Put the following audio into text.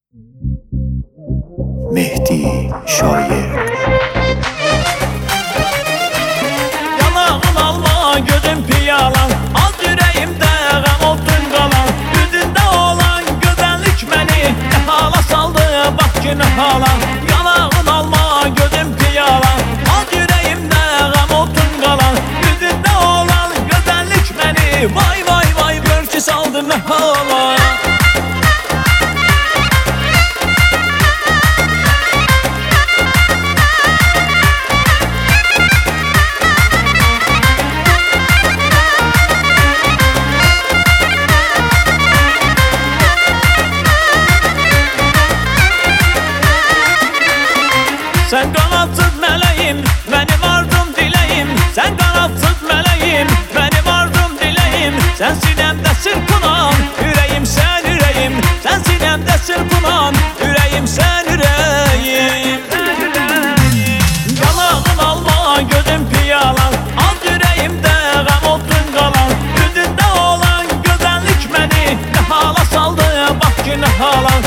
Mehdi Şair. Yanağın alma, gözün piyalan, az yüreğimdə qəm olsun qalan. Yüzündə olan gözəllik məni nə hala saldı, bax ki nə hala. Yanağın alma, gözün piyalan, az yüreğimdə qəm olsun qalan. Yüzündə olan gözəllik məni vay vay vay gör ki saldı nə hala. Sen kanatsız meleğim, benim arzum dileğim. Sen kanatsız meleğim, benim arzum dileğim. Sen sinemde sırpınan, yüreğim sen yüreğim. Sen sinemde sırpınan, yüreğim sen yüreğim. Yanağın alma, gözün piyalan, az yüreğimde gam olsun kalan. Yüzünde olan güzellik beni ne hala saldı, bak ki ne hala.